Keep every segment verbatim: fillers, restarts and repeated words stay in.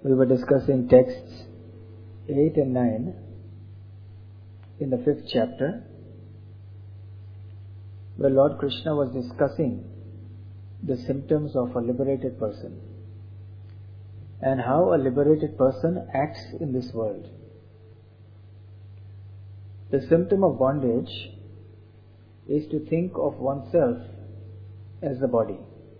We were discussing texts eight and nine in the fifth chapter, where Lord Krishna was discussing the symptoms of a liberated person and how a liberated person acts in this world. The symptom of bondage is to think of oneself as the body,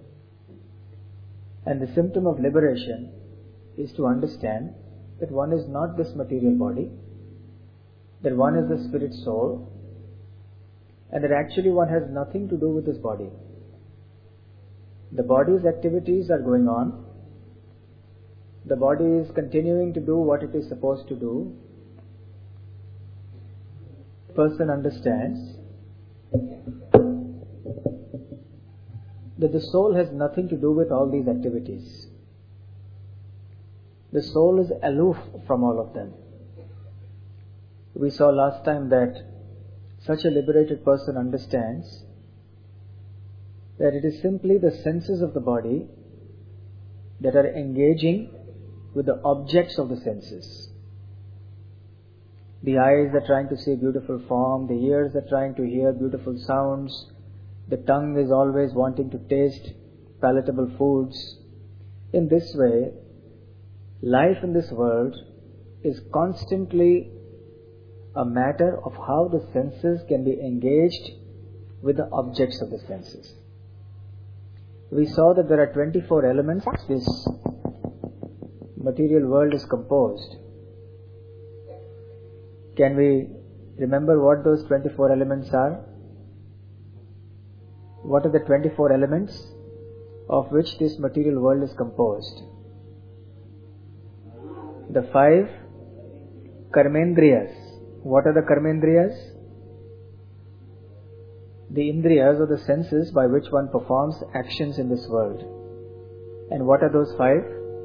and the symptom of liberation is to understand that one is not this material body, that one is the spirit soul, and that actually one has nothing to do with this body. The body's activities are going on. The body is continuing to do what it is supposed to do. The person understands that the soul has nothing to do with all these activities. The soul is aloof from all of them. We saw last time that such a liberated person understands that it is simply the senses of the body that are engaging with the objects of the senses. The eyes are trying to see beautiful form, the ears are trying to hear beautiful sounds, the tongue is always wanting to taste palatable foods. In this way, life in this world is constantly a matter of how the senses can be engaged with the objects of the senses. We saw that there are twenty-four elements this material world is composed. Can we remember what those twenty-four elements are? What are the twenty-four elements of which this material world is composed? The five karmendriyas. What are the karmendriyas? The indriyas or the senses by which one performs actions in this world. And what are those five?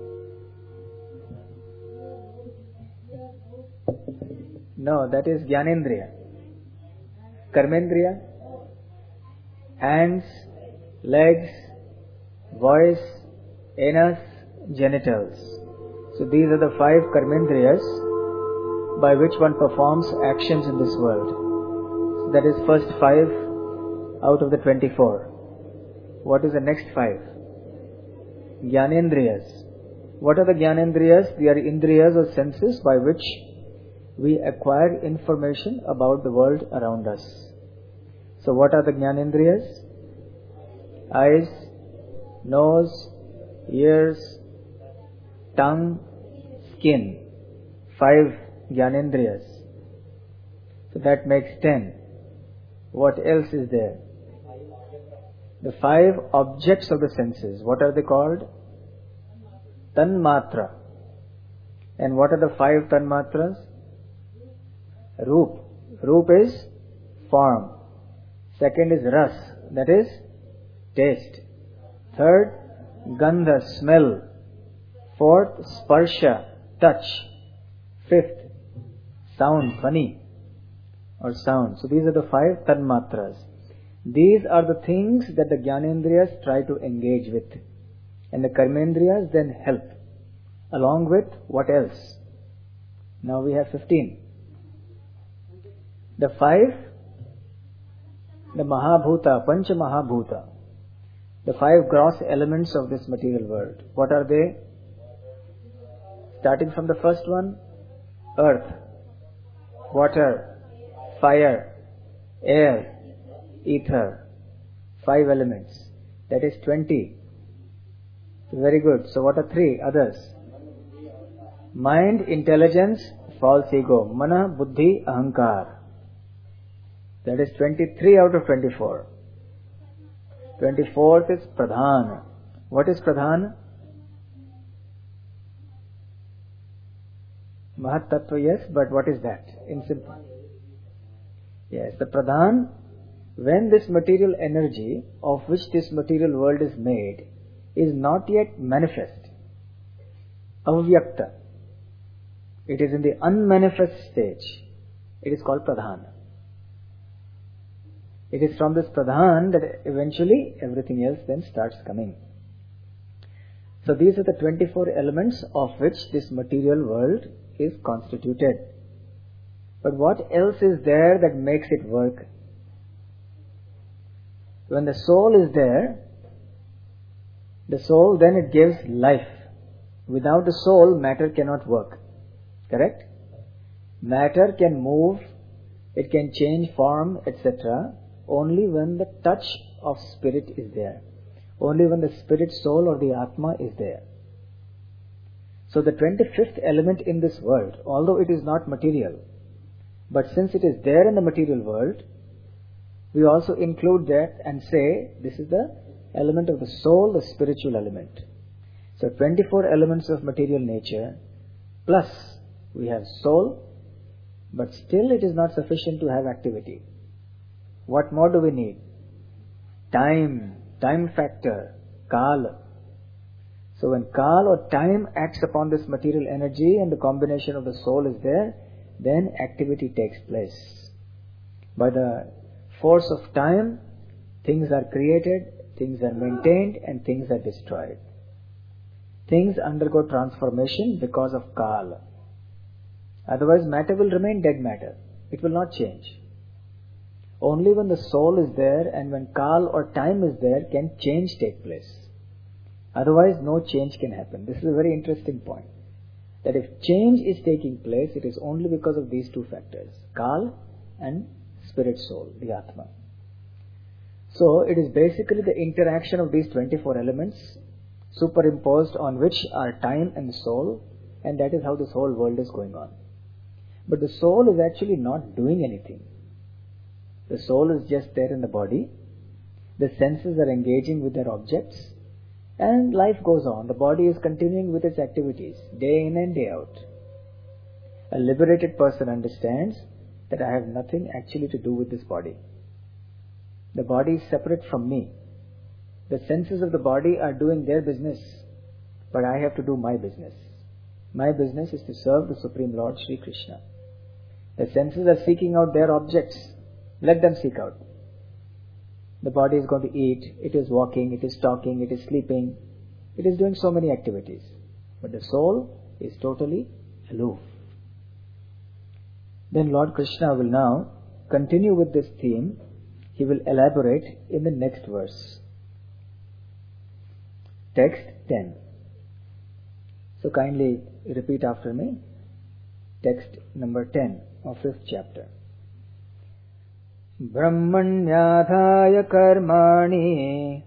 No, that is Jnanendriya. Karmendriya, hands, legs, voice, anus, genitals. So these are the five karmendriyas by which one performs actions in this world. So that is first five out of the twenty-four. What is the next five? Jnanendriyas. What are the Jnanendriyas? They are indriyas or senses by which we acquire information about the world around us. So what are the Jnanendriyas? Eyes, nose, ears, tongue, skin. Five Jnanendriyas. So that makes ten. What else is there? The five objects of the senses. What are they called? Tanmatra. And what are the five tanmatras? Roop. Roop is form. Second is ras, that is taste. Third, gandha, smell. Fourth, sparsha, touch. Fifth, sound, funny or sound. So these are the five tanmatras. These are the things that the Jnanendriyas try to engage with. And the Karmendriyas then help. Along with what else? Now we have fifteen. The five, the Mahabhuta, Pancha Mahabhuta, the five gross elements of this material world. What are they? Starting from the first one, earth, water, fire, air, ether. Five elements. That is twenty. Very good. So what are three others? Mind, intelligence, false ego. Mana, buddhi, ahankar. That is twenty-three out of twenty-four. twenty-fourth is Pradhan. What is Pradhan? Mahat Tattva, yes, but what is that? In simple. Yes, the Pradhan, when this material energy of which this material world is made is not yet manifest, avyakta, it is in the unmanifest stage, it is called Pradhan. It is from this Pradhan that eventually everything else then starts coming. So these are the twenty-four elements of which this material world is constituted. But what else is there that makes it work? When the soul is there, the soul, then it gives life. Without the soul, matter cannot work. Correct? Matter can move, it can change form, et cetera, only when the touch of spirit is there. Only when the spirit soul or the Atma is there. So the twenty-fifth element in this world, although it is not material, but since it is there in the material world, we also include that and say this is the element of the soul, the spiritual element. So twenty-four elements of material nature, plus we have soul, but still it is not sufficient to have activity. What more do we need? Time, time factor, kala. So when kala or time acts upon this material energy and the combination of the soul is there, then activity takes place. By the force of time, things are created, things are maintained, and things are destroyed. Things undergo transformation because of kala. Otherwise matter will remain dead matter. It will not change. Only when the soul is there and when kala or time is there can change take place. Otherwise no change can happen. This is a very interesting point. That if change is taking place, it is only because of these two factors, kala and spirit soul, the Atma. So it is basically the interaction of these twenty-four elements superimposed on which are time and soul, and that is how this whole world is going on. But the soul is actually not doing anything. The soul is just there in the body. The senses are engaging with their objects, and life goes on. The body is continuing with its activities day in and day out. A liberated person understands that I have nothing actually to do with this body. The body is separate from me. The senses of the body are doing their business, but I have to do my business. My business is to serve the Supreme Lord Sri Krishna. The senses are seeking out their objects. Let them seek out. The body is going to eat, it is walking, it is talking, it is sleeping, it is doing so many activities. But the soul is totally aloof. Then Lord Krishna will now continue with this theme. He will elaborate in the next verse. Text ten. So kindly repeat after me. Text number ten of fifth chapter. Brahmanyadhaya karmani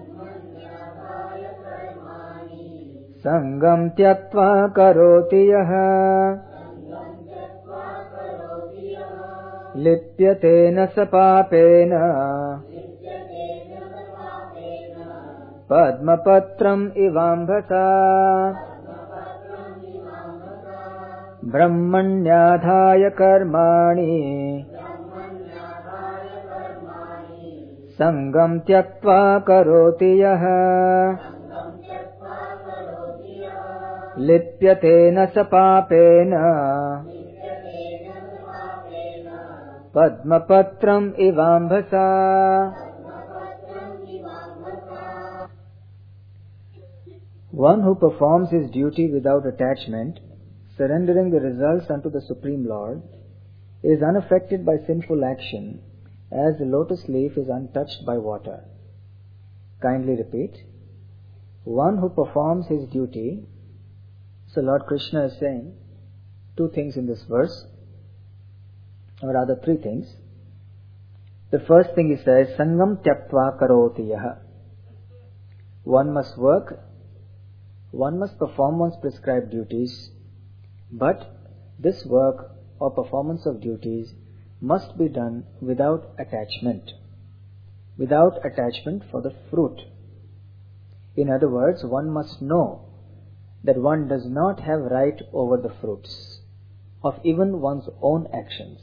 sangam tyaktva karoti yaha lipyatena sapapena padmapatram ivambhasa. Brahmanyadhaya karmani sangam tyaktva karoti yaha lipyatena sapapena padmapatram ivambhasa. One who performs his duty without attachment, surrendering the results unto the Supreme Lord, is unaffected by sinful action as the lotus leaf is untouched by water. Kindly repeat. One who performs his duty. So Lord Krishna is saying two things in this verse, or rather three things. The first thing he says, Sangam tyaktva karoti yaha. One must work, one must perform one's prescribed duties, but this work or performance of duties must be done without attachment, without attachment for the fruit. In other words, one must know that one does not have right over the fruits of even one's own actions.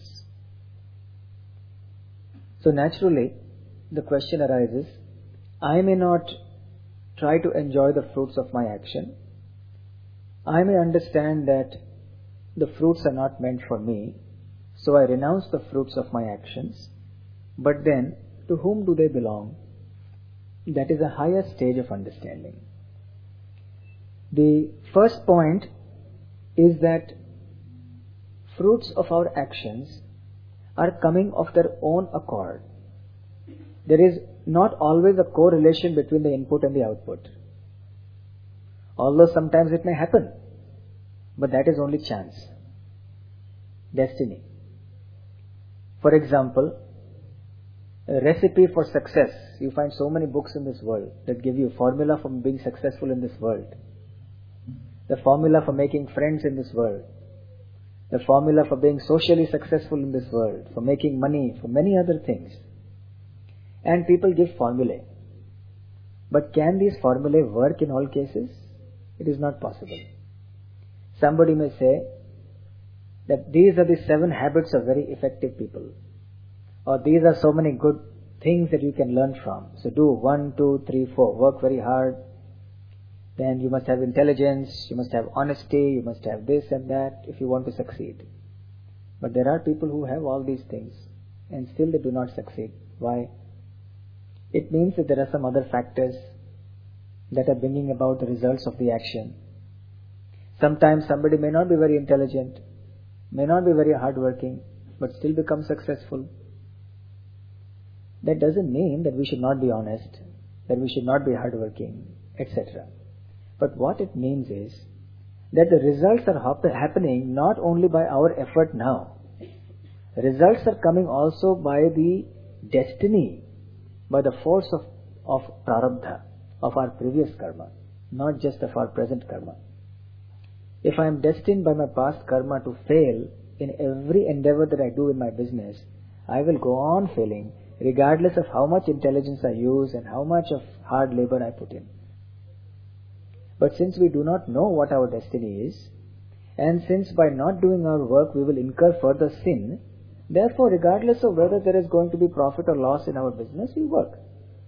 So naturally, the question arises, I may not try to enjoy the fruits of my action. I may understand that the fruits are not meant for me, so I renounce the fruits of my actions. But then, to whom do they belong? That is a higher stage of understanding. The first point is that fruits of our actions are coming of their own accord. There is not always a correlation between the input and the output. Although sometimes it may happen, but that is only chance, destiny. For example, a recipe for success. You find so many books in this world that give you a formula for being successful in this world. The formula for making friends in this world. The formula for being socially successful in this world, for making money, for many other things. And people give formulae. But can these formulae work in all cases? It is not possible. Somebody may say that these are the seven habits of very effective people. Or these are so many good things that you can learn from. So do one, two, three, four. Work very hard. Then you must have intelligence, you must have honesty, you must have this and that if you want to succeed. But there are people who have all these things and still they do not succeed. Why? It means that there are some other factors that are bringing about the results of the action. Sometimes somebody may not be very intelligent, may not be very hardworking, but still become successful. That doesn't mean that we should not be honest, that we should not be hardworking, et cetera. But what it means is that the results are hap- happening not only by our effort now. Results are coming also by the destiny, by the force of, of prarabdha, of our previous karma, not just of our present karma. If I am destined by my past karma to fail in every endeavor that I do in my business, I will go on failing regardless of how much intelligence I use and how much of hard labor I put in. But since we do not know what our destiny is, and since by not doing our work we will incur further sin, therefore regardless of whether there is going to be profit or loss in our business, we work.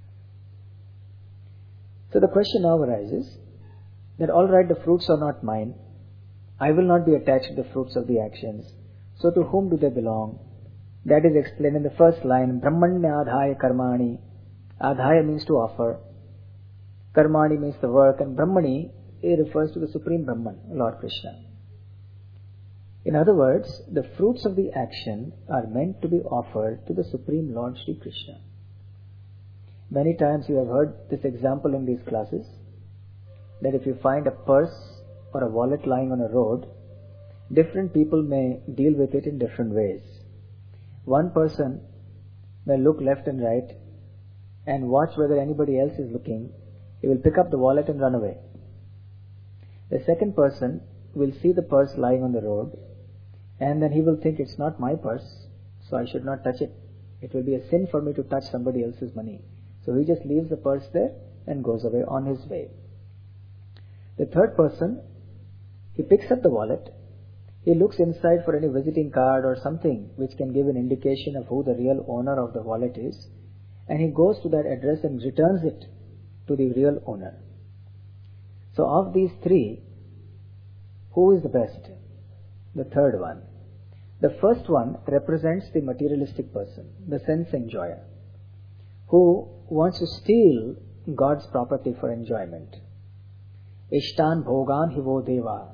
So the question now arises that alright, the fruits are not mine. I will not be attached to the fruits of the actions. So to whom do they belong? That is explained in the first line, Brahmanya adhaya karmani. Adhaya means to offer. Karmani means the work, and Brahmani, it refers to the Supreme Brahman, Lord Krishna. In other words, the fruits of the action are meant to be offered to the Supreme Lord Shri Krishna. Many times you have heard this example in these classes, that if you find a purse or a wallet lying on a road, different people may deal with it in different ways. One person may look left and right and watch whether anybody else is looking. He will pick up the wallet and run away. The second person will see the purse lying on the road and then he will think it's not my purse, so I should not touch it. It will be a sin for me to touch somebody else's money. So he just leaves the purse there and goes away on his way. The third person, he picks up the wallet, he looks inside for any visiting card or something which can give an indication of who the real owner of the wallet is, and he goes to that address and returns it to the real owner. So of these three, who is the best? The third one. The first one represents the materialistic person, the sense enjoyer, who wants to steal God's property for enjoyment. Ishtan bhogan hivo deva.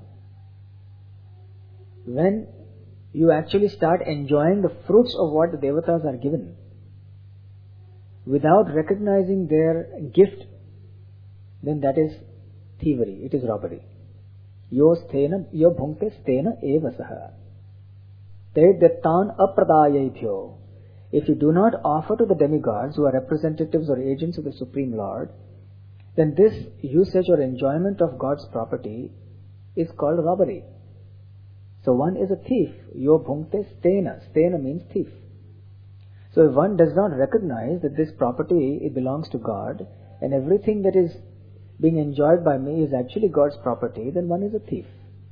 When you actually start enjoying the fruits of what the devatas are given, without recognizing their gift, then that is thievery, it is robbery. Yo sthena, yo bhunkte sthena evasaha. Te dettan apradayaythyo. If you do not offer to the demigods who are representatives or agents of the Supreme Lord, then this usage or enjoyment of God's property is called robbery. So one is a thief. Yo bhunkte stena. Stena means thief. So if one does not recognize that this property, it belongs to God, and everything that is being enjoyed by me is actually God's property, then one is a thief.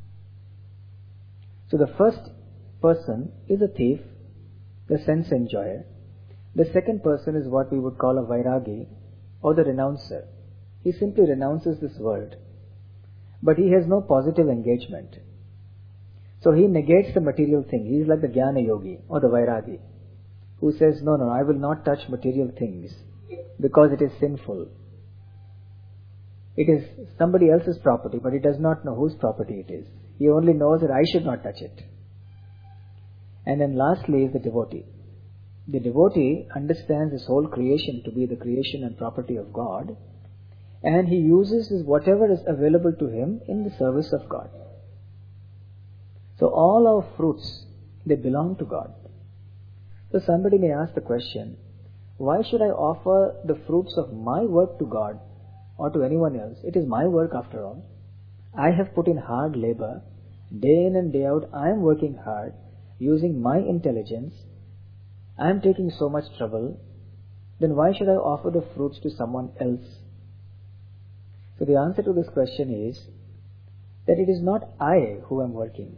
So the first person is a thief, the sense enjoyer. The second person is what we would call a vairagi, or the renouncer. He simply renounces this world, but he has no positive engagement. So he negates the material thing. He is like the Jnana Yogi or the Vairagi, who says, no, no, I will not touch material things because it is sinful. It is somebody else's property, but he does not know whose property it is. He only knows that I should not touch it. And then lastly is the devotee. The devotee understands this whole creation to be the creation and property of God, and he uses whatever is available to him in the service of God. So all our fruits, they belong to God. So somebody may ask the question, why should I offer the fruits of my work to God or to anyone else? It is my work after all. I have put in hard labor. Day in and day out, I am working hard, using my intelligence. I am taking so much trouble. Then why should I offer the fruits to someone else? So the answer to this question is that it is not I who am working.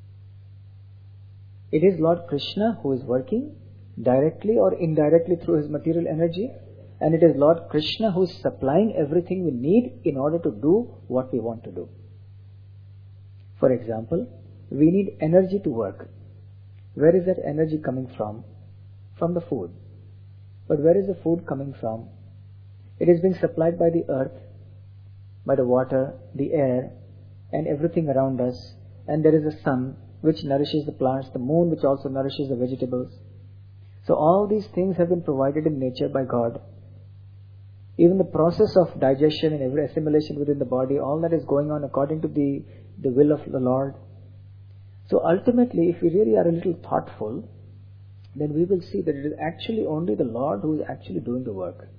It is Lord Krishna who is working directly or indirectly through his material energy, and it is Lord Krishna who is supplying everything we need in order to do what we want to do. For example, we need energy to work. Where is that energy coming from? From the food. But where is the food coming from? It is being supplied by the earth, by the water, the air, and everything around us. And there is a sun which nourishes the plants, the moon which also nourishes the vegetables. So all these things have been provided in nature by God. Even the process of digestion and every assimilation within the body, all that is going on according to the, the will of the Lord. So ultimately, if we really are a little thoughtful, then we will see that it is actually only the Lord who is actually doing the work.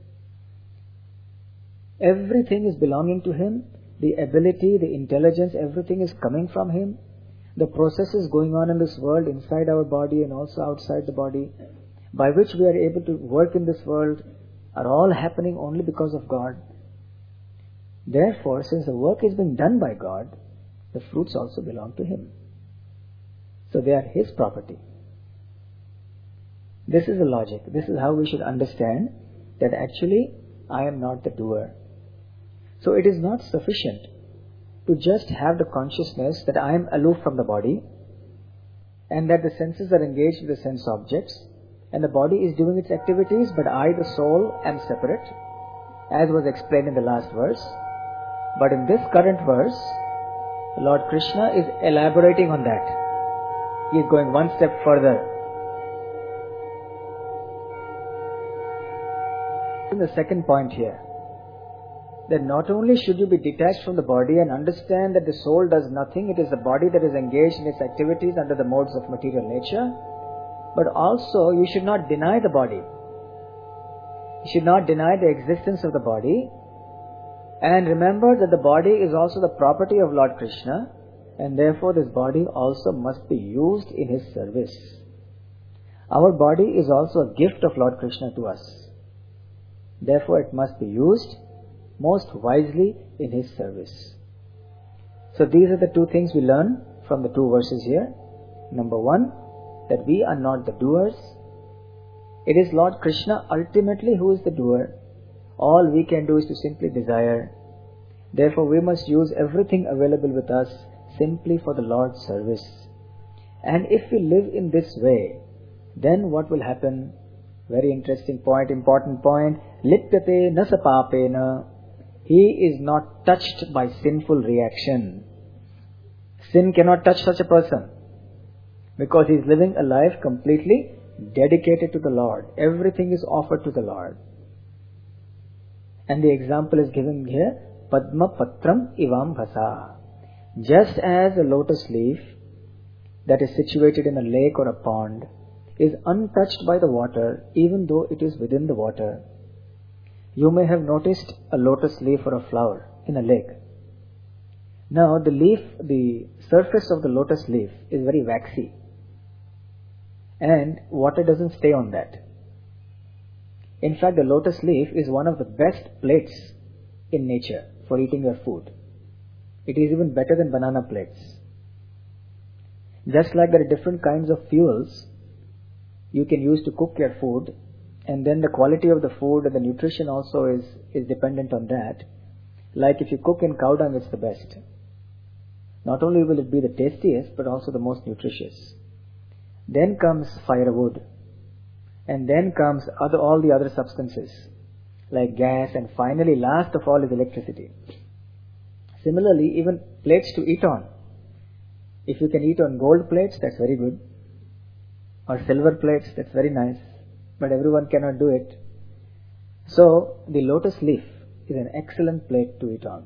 Everything is belonging to Him. The ability, the intelligence, everything is coming from Him. The processes going on in this world, inside our body and also outside the body, by which we are able to work in this world, are all happening only because of God. Therefore, since the work is being done by God, the fruits also belong to Him. So they are His property. This is the logic. This is how we should understand that actually I am not the doer. So it is not sufficient to just have the consciousness that I am aloof from the body and that the senses are engaged with the sense objects and the body is doing its activities, but I, the soul, am separate, as was explained in the last verse. But in this current verse, Lord Krishna is elaborating on that. He is going one step further. In the second point here, that not only should you be detached from the body and understand that the soul does nothing, it is the body that is engaged in its activities under the modes of material nature, but also you should not deny the body. You should not deny the existence of the body, and remember that the body is also the property of Lord Krishna, and therefore this body also must be used in His service. Our body is also a gift of Lord Krishna to us. Therefore it must be used most wisely in His service. So these are the two things we learn from the two verses here. Number one, that we are not the doers. It is Lord Krishna ultimately who is the doer. All we can do is to simply desire. Therefore we must use everything available with us simply for the Lord's service. And if we live in this way, then what will happen? Very interesting point, important point. Lipyate na sapapena. He is not touched by sinful reaction. Sin cannot touch such a person because he is living a life completely dedicated to the Lord. Everything is offered to the Lord. And the example is given here, Padma Patram Ivam Bhasa. Just as a lotus leaf that is situated in a lake or a pond is untouched by the water, even though it is within the water. You may have noticed a lotus leaf or a flower in a lake. Now the leaf, the surface of the lotus leaf is very waxy, and water doesn't stay on that. In fact, the lotus leaf is one of the best plates in nature for eating your food. It is even better than banana plates. Just like there are different kinds of fuels you can use to cook your food, and then the quality of the food and the nutrition also is, is dependent on that. Like if you cook in cow dung, it's the best. Not only will it be the tastiest, but also the most nutritious. Then comes firewood, and then comes other, all the other substances. like gas, and finally last of all is electricity. Similarly, even plates to eat on. If you can eat on gold plates, that's very good. Or silver plates, that's very nice. But everyone cannot do it. So, the lotus leaf is an excellent plate to eat on.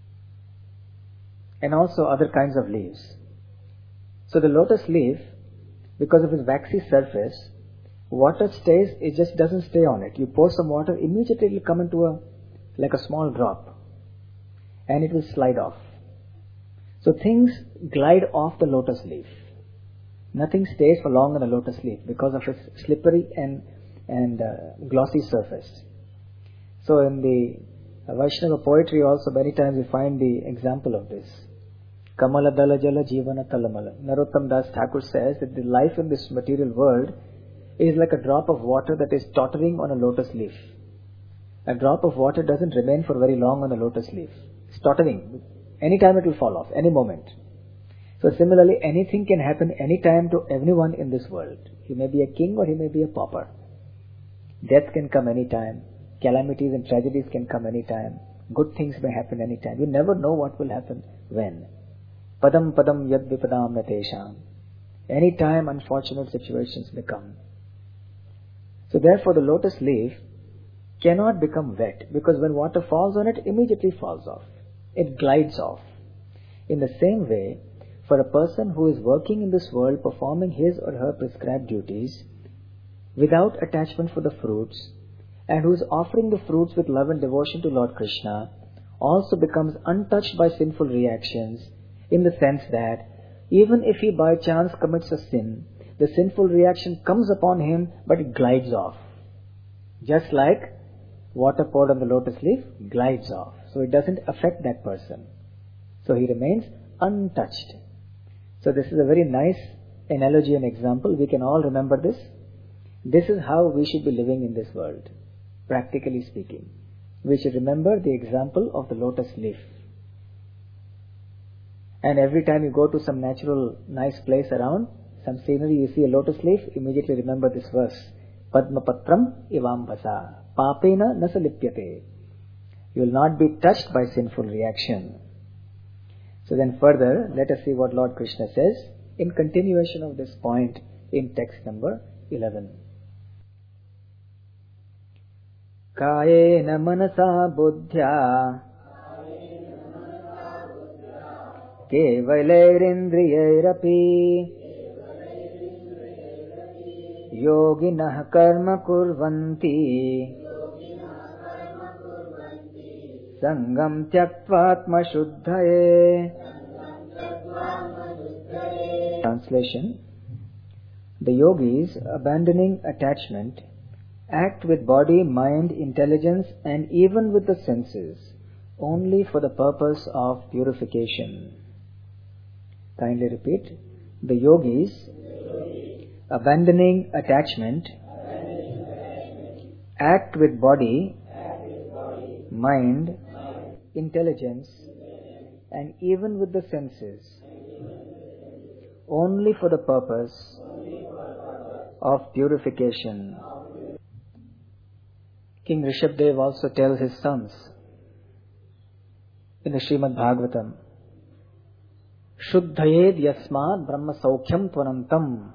And also other kinds of leaves. So the lotus leaf, because of its waxy surface, water stays, it just doesn't stay on it. You pour some water, immediately it will come into a, like a small drop. And it will slide off. So things glide off the lotus leaf. Nothing stays for long on the lotus leaf because of its slippery and, and uh, glossy surface. So in the uh, Vaishnava poetry also many times we find the example of this. Kamala Dala Jala Jivana Talamala. Narottam Das Thakur says that the life in this material world is like a drop of water that is tottering on a lotus leaf. A drop of water doesn't remain for very long on the lotus leaf. It's tottering. Anytime it will fall off, any moment. So similarly, anything can happen anytime to anyone in this world. He may be a king or he may be a pauper. Death can come anytime. Calamities and tragedies can come anytime. Good things may happen anytime. You never know what will happen when. Padam padam yad vipadam natesham. Anytime unfortunate situations may come. So therefore the lotus leaf cannot become wet, because when water falls on it, immediately falls off. It glides off. In the same way, for a person who is working in this world, performing his or her prescribed duties, without attachment for the fruits, and who is offering the fruits with love and devotion to Lord Krishna, also becomes untouched by sinful reactions, in the sense that even if he by chance commits a sin, the sinful reaction comes upon him, but it glides off. Just like water poured on the lotus leaf glides off. So it doesn't affect that person. So he remains untouched. So this is a very nice analogy and example. We can all remember this. This is how we should be living in this world, practically speaking. We should remember the example of the lotus leaf. And every time you go to some natural, nice place around, some scenery, you see a lotus leaf, immediately remember this verse. Padma patram ivam basa, papena nasalipyate. You will not be touched by sinful reaction. So then further, let us see what Lord Krishna says in continuation of this point in text number eleven. Kayena manasa buddhya kevalairindrayairapi yoginah karma kurvanti sangam tyaktvatma shuddhaye. Translation: the yogis, abandoning attachment, act with body, mind, intelligence, and even with the senses, only for the purpose of purification. Kindly repeat. The yogis, abandoning attachment, act with body, mind, intelligence, and even with the senses, only for the purpose of purification. King Rishabdev also tells his sons in the Srimad Bhagavatam, Shuddhayed yasmad brahma saukhyam tvanantam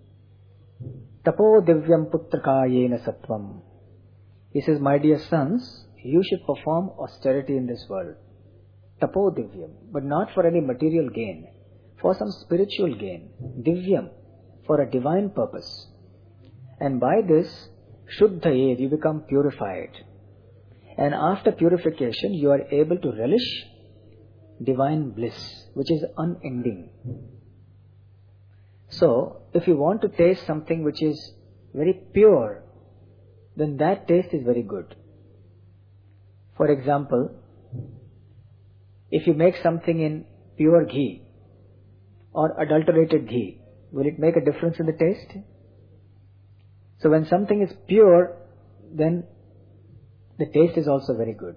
tapo divyam putrakayena sattvam. He says, my dear sons, you should perform austerity in this world. Tapo divyam, but not for any material gain, for some spiritual gain. Divyam, for a divine purpose. And by this, Shuddhayed, you become purified. And after purification, you are able to relish divine bliss, which is unending. So, if you want to taste something which is very pure, then that taste is very good. For example, if you make something in pure ghee or adulterated ghee, will it make a difference in the taste? So when something is pure, then the taste is also very good.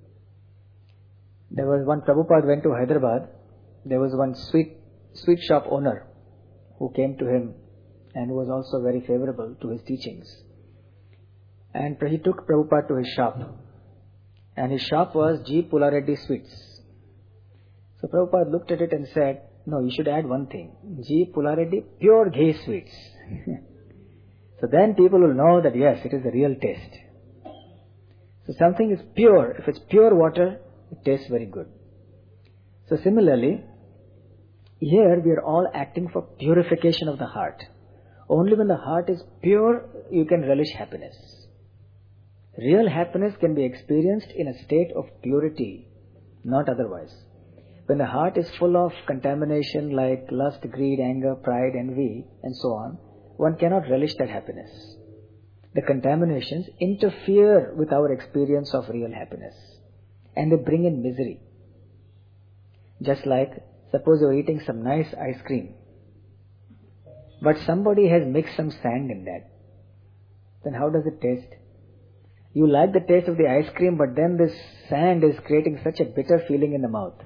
There was one, Prabhupada went to Hyderabad, there was one sweet, sweet shop owner who came to him and who was also very favorable to his teachings. And he took Prabhupada to his shop and his shop was G. Pulareddy Sweets. So Prabhupada looked at it and said, no, you should add one thing, G. Pulareddy Pure Ghee Sweets. So then people will know that yes, it is the real taste. So something is pure. If it's pure water, it tastes very good. So similarly, here we are all acting for purification of the heart. Only when the heart is pure, you can relish happiness. Real happiness can be experienced in a state of purity, not otherwise. When the heart is full of contamination like lust, greed, anger, pride, envy, and so on, one cannot relish that happiness. The contaminations interfere with our experience of real happiness, and they bring in misery. Just like, suppose you are eating some nice ice cream, but somebody has mixed some sand in that. Then how does it taste? You like the taste of the ice cream, but then this sand is creating such a bitter feeling in the mouth.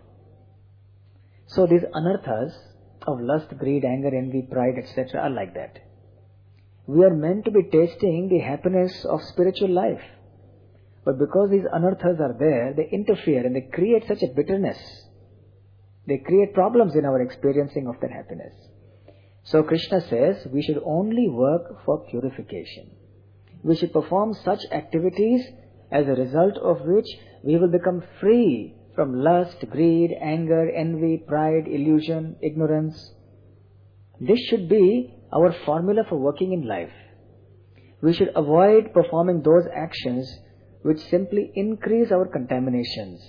So these anarthas of lust, greed, anger, envy, pride, et cetera are like that. We are meant to be tasting the happiness of spiritual life. But because these anarthas are there, they interfere and they create such a bitterness. They create problems in our experiencing of that happiness. So Krishna says we should only work for purification. We should perform such activities as a result of which we will become free from lust, greed, anger, envy, pride, illusion, ignorance. This should be our formula for working in life. We should avoid performing those actions which simply increase our contaminations.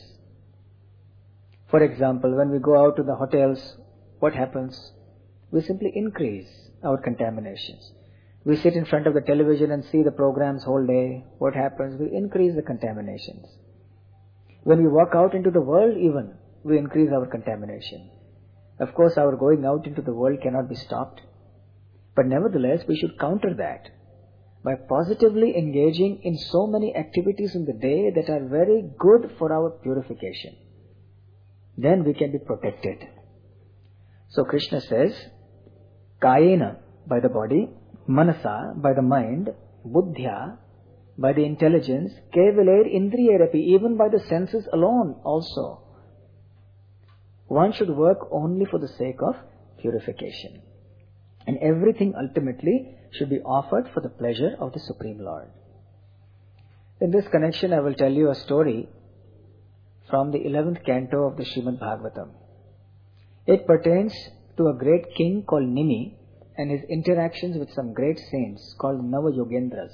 For example, when we go out to the hotels, what happens? We simply increase our contaminations. We sit in front of the television and see the programs whole day. What happens? We increase the contaminations. When we walk out into the world even, we increase our contamination. Of course, our going out into the world cannot be stopped. But nevertheless, we should counter that by positively engaging in so many activities in the day that are very good for our purification. Then we can be protected. So Krishna says, Kayena, by the body, Manasa, by the mind, Buddhya, by the intelligence, Kevaler Indriyarapi, even by the senses alone also. One should work only for the sake of purification. And everything ultimately should be offered for the pleasure of the Supreme Lord. In this connection, I will tell you a story from the eleventh canto of the Srimad Bhagavatam. It pertains to a great king called Nimi and his interactions with some great saints called Navayogendras.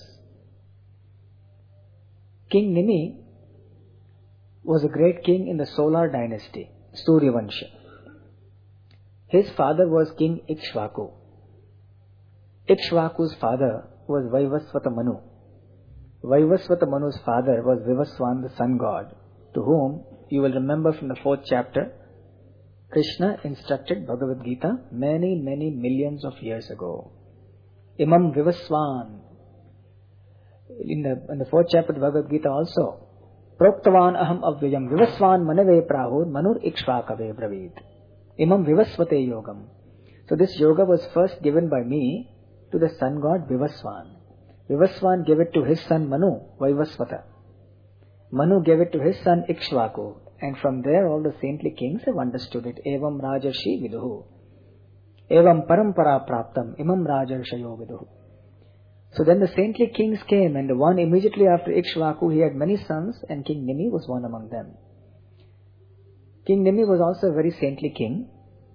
King Nimi was a great king in the Solar dynasty, Suryavansha. His father was King Ikshvaku. Ikshvaku's father was Vaivasvata Manu. Vaivasvata Manu's father was Vivaswan, the sun god, to whom, you will remember from the fourth chapter, Krishna instructed Bhagavad Gita many, many millions of years ago. Imam Vivaswan. In the, in the fourth chapter of Bhagavad Gita also, Proktavan aham avyayam Vivaswan manave prahur manur ikshvakave bravid. Imam Vivasvate yogam. So this yoga was first given by me to the sun god Vivaswan. Vivaswan gave it to his son Manu, Vaivasvata. Manu gave it to his son Ikshvaku. And from there all the saintly kings have understood it. Evam rajarshi viduhu. Evam parampara praptam. Imam rajarshayo viduhu. So then the saintly kings came, and the one immediately after Ikshvaku, he had many sons, and King Nimi was one among them. King Nimi was also a very saintly king.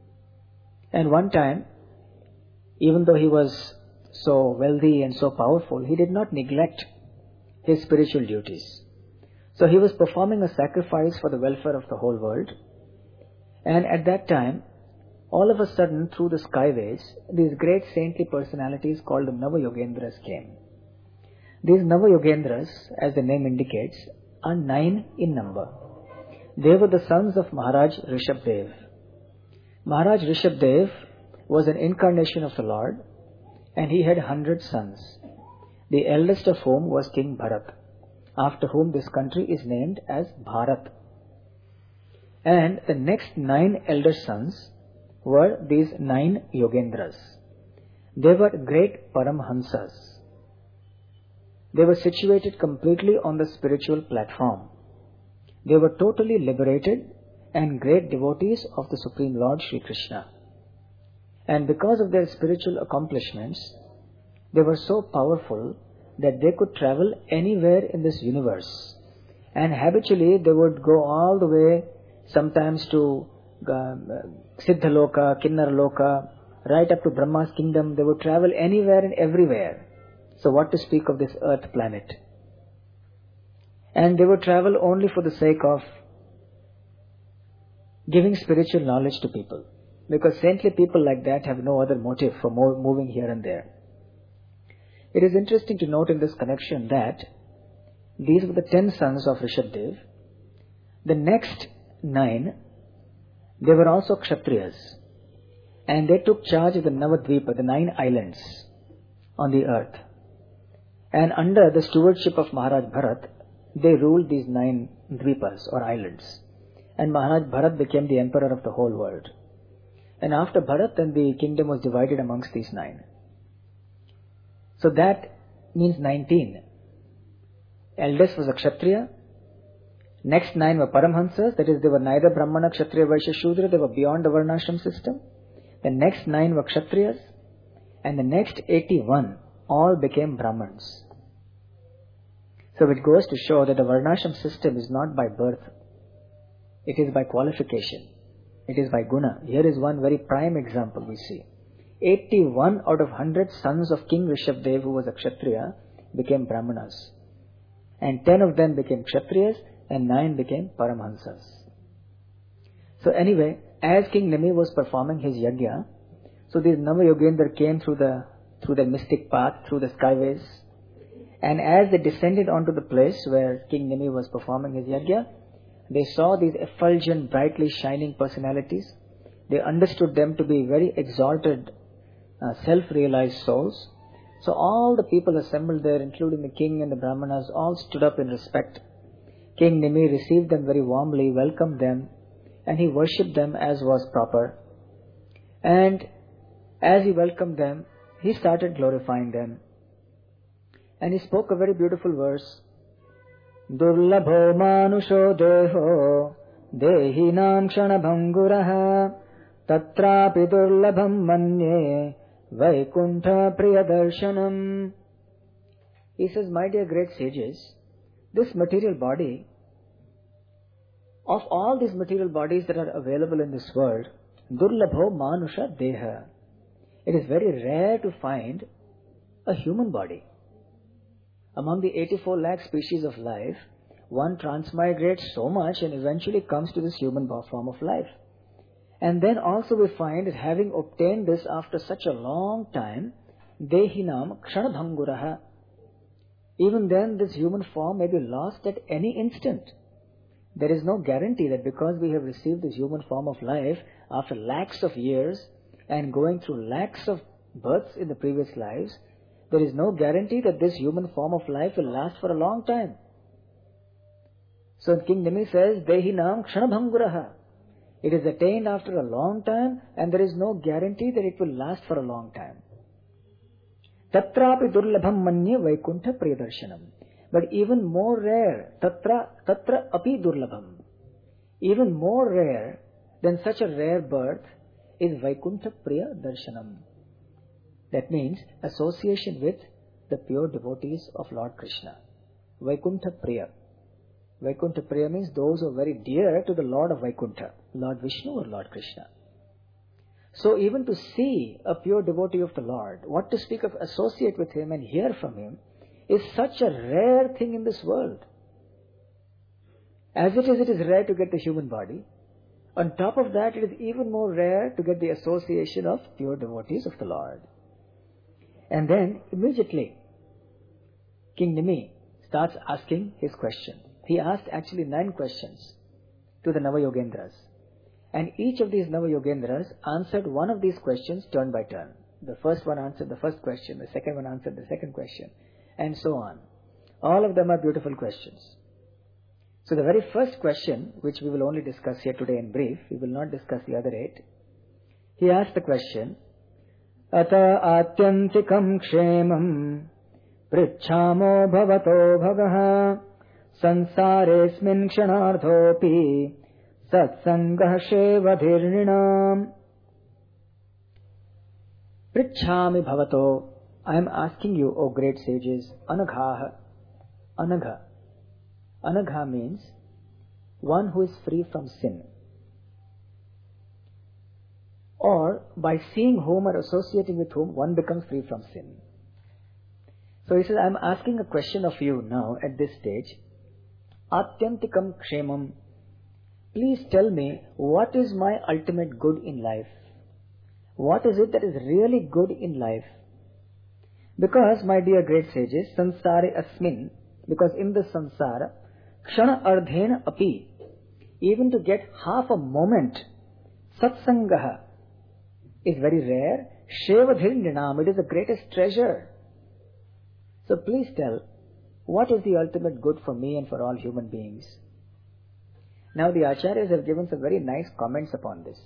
And one time, even though he was so wealthy and so powerful, he did not neglect his spiritual duties. So he was performing a sacrifice for the welfare of the whole world. And at that time, all of a sudden, through the skyways, these great saintly personalities called the Navayogendras came. These Navayogendras, as the name indicates, are nine in number. They were the sons of Maharaj Rishabdev. Maharaj Rishabdev was an incarnation of the Lord, and he had hundred sons, the eldest of whom was King Bharat, after whom this country is named as Bharat. And the next nine elder sons were these nine Yogendras. They were great Paramhansas. They were situated completely on the spiritual platform. They were totally liberated and great devotees of the Supreme Lord Sri Krishna. And because of their spiritual accomplishments, they were so powerful that they could travel anywhere in this universe. And habitually they would go all the way, sometimes to uh, Siddhaloka, Kinnaraloka, right up to Brahma's kingdom. They would travel anywhere and everywhere. So what to speak of this earth planet? And they would travel only for the sake of giving spiritual knowledge to people. Because saintly people like that have no other motive for moving here and there. It is interesting to note in this connection that these were the ten sons of Rishabdev. The next nine, they were also Kshatriyas. And they took charge of the Navadvipa, the nine islands on the earth. And under the stewardship of Maharaj Bharat, they ruled these nine dvipas or islands. And Maharaj Bharat became the emperor of the whole world. And after Bharat, then the kingdom was divided amongst these nine. So that means nineteen. Eldest was a Kshatriya. Next nine were Paramhansas, that is, they were neither Brahmana, Kshatriya, Vaishya, Shudra, they were beyond the Varnashram system. The next nine were Kshatriyas, and the next eighty-one all became Brahmans. So it goes to show that the Varnashram system is not by birth, it is by qualification, it is by guna. Here is one very prime example we see. eighty-one out of one hundred sons of King Rishabdev, who was a Kshatriya, became Brahmanas. And ten of them became Kshatriyas, and nine became Paramhansas. So anyway, as King Nimi was performing his yajna, so these Navayogendra came through the through the mystic path, through the skyways, and as they descended onto the place where King Nimi was performing his yajna, they saw these effulgent, brightly shining personalities. They understood them to be very exalted, uh, self-realized souls. So all the people assembled there, including the king and the Brahmanas, all stood up in respect. King Nimi received them very warmly, welcomed them, and he worshipped them as was proper. And as he welcomed them, he started glorifying them. And he spoke a very beautiful verse. Durlabho manusho deho dehinam kshanabhanguraha tatrapi durlabham manye Vaikuntha Priyadarshanam. He says, my dear great sages, this material body, of all these material bodies that are available in this world, Durlabho Manusha Deha. It is very rare to find a human body. Among the eighty-four lakh species of life, one transmigrates so much and eventually comes to this human form of life. And then also we find that having obtained this after such a long time, Dehinam Kshanabhanguraha. Even then this human form may be lost at any instant. There is no guarantee that because we have received this human form of life after lakhs of years and going through lakhs of births in the previous lives, there is no guarantee that this human form of life will last for a long time. So King Nimi says, Dehinam Kshanabhanguraha. It is attained after a long time, and there is no guarantee that it will last for a long time. Tatrapi durlabham manye Vaikuntha Priyadarshanam. But even more rare, tatra, tatra api durlabham. Even more rare than such a rare birth is Vaikuntha Priyadarshanam. That means association with the pure devotees of Lord Krishna. Vaikuntha Priya. Vaikuntha Priya means those who are very dear to the Lord of Vaikuntha, Lord Vishnu or Lord Krishna. So even to see a pure devotee of the Lord, what to speak of associate with him and hear from him, is such a rare thing in this world. As it is, it is rare to get the human body. On top of that, it is even more rare to get the association of pure devotees of the Lord. And then, immediately, King Nimi starts asking his question. He asked actually nine questions to the Navayogendras. And each of these Navayogendras answered one of these questions turn by turn. The first one answered the first question, the second one answered the second question, and so on. All of them are beautiful questions. So the very first question, which we will only discuss here today in brief, we will not discuss the other eight. He asked the question, Ata atyantikam kshemam prichhamo bhavato bhagaha Sansaresmin kshanardhopi satsangah shevadhirninam. Prichhami bhavato. I am asking you, O great sages, anagha. Anagha. Anagha means one who is free from sin. Or by seeing whom or associating with whom one becomes free from sin. So he says, I am asking a question of you now at this stage. Atyantikam kshemam. Please tell me, what is my ultimate good in life? What is it that is really good in life? Because, my dear great sages, sansare asmin, because in the sansara, kshana ardhena api, even to get half a moment, satsangaha, is very rare. Shevadhirninam, it is the greatest treasure. So please tell, what is the ultimate good for me and for all human beings? Now the Acharyas have given some very nice comments upon this.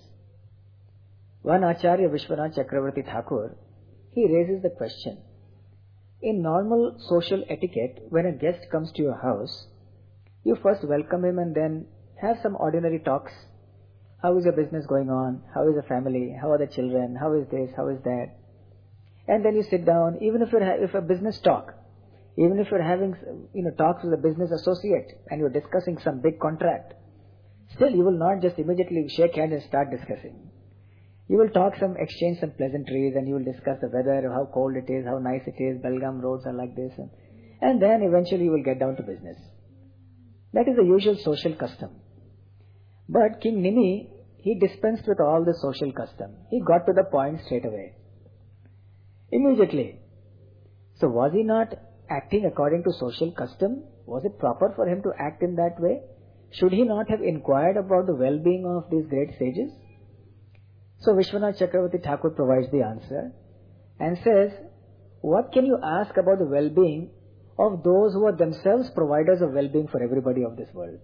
One Acharya, Vishwanath Chakravarti Thakur, he raises the question. In normal social etiquette, when a guest comes to your house, you first welcome him and then have some ordinary talks. How is your business going on? How is the family? How are the children? How is this? How is that? And then you sit down, even if you're ha- if a business talk, even if you're having you know talks with a business associate and you're discussing some big contract, still you will not just immediately shake hands and start discussing. You will talk some, exchange some pleasantries, and you will discuss the weather, how cold it is, how nice it is, Belgaum roads are like this, and, and then eventually you will get down to business. That is the usual social custom. But King Nimi, he dispensed with all the social custom. He got to the point straight away. Immediately. So was he not acting according to social custom? Was it proper for him to act in that way? Should he not have inquired about the well-being of these great sages? So Vishwanath Chakravarti Thakur provides the answer and says, what can you ask about the well-being of those who are themselves providers of well-being for everybody of this world?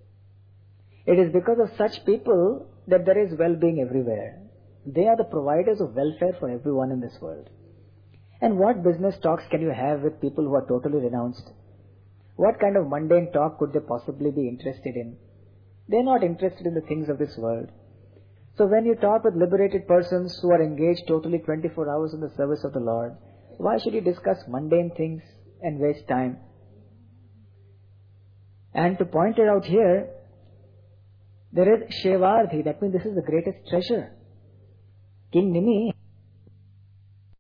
It is because of such people that there is well-being everywhere. They are the providers of welfare for everyone in this world. And what business talks can you have with people who are totally renounced? What kind of mundane talk could they possibly be interested in? They are not interested in the things of this world. So when you talk with liberated persons who are engaged totally twenty-four hours in the service of the Lord, why should you discuss mundane things and waste time? And to point it out here, there is Shevardhi, that means this is the greatest treasure. King Nimi